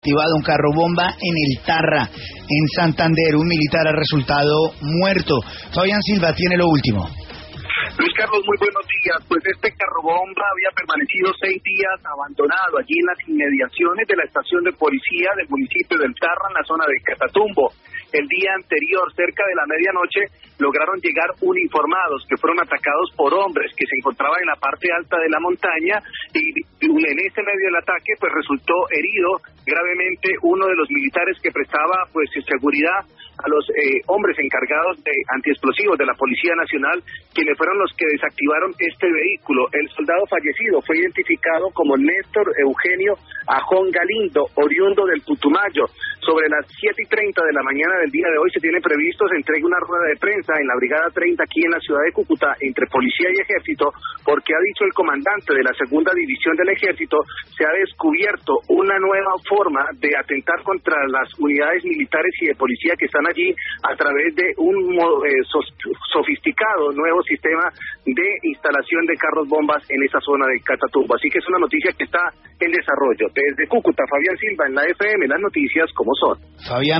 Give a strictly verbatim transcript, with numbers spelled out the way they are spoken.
desactivado un carro bomba en el Tarra, en Santander. Un militar ha resultado muerto. Fabián Silva tiene lo último. Luis Carlos, muy buenos días. Pues este carro bomba había permanecido seis días abandonado allí en las inmediaciones de la estación de policía del municipio del Tarra, en la zona de Catatumbo. El día anterior, cerca de la medianoche, lograron llegar uniformados que fueron atacados por hombres que se encontraban en la parte alta de la montaña, y en ese medio del ataque pues resultó herido gravemente uno de los militares que prestaba pues seguridad a los eh, hombres encargados de antiexplosivos de la Policía Nacional, quienes fueron los que desactivaron este vehículo. El soldado fallecido fue identificado como Néstor Eugenio Ajón Galindo, oriundo del Putumayo. Sobre las siete y treinta de la mañana del día de hoy se tiene previsto se entregue una rueda de prensa en la Brigada treinta aquí en la ciudad de Cúcuta entre policía y ejército, porque ha dicho el comandante de la segunda división del ejército, se ha descubierto una nueva forma de atentar contra las unidades militares y de policía que están allí a través de un eh, sofisticado nuevo sistema de instalación de carros bombas en esa zona de Catatumbo. Así que es una noticia que está en desarrollo. Desde Cúcuta, Fabián Silva en la F M, las noticias como son. Fabián.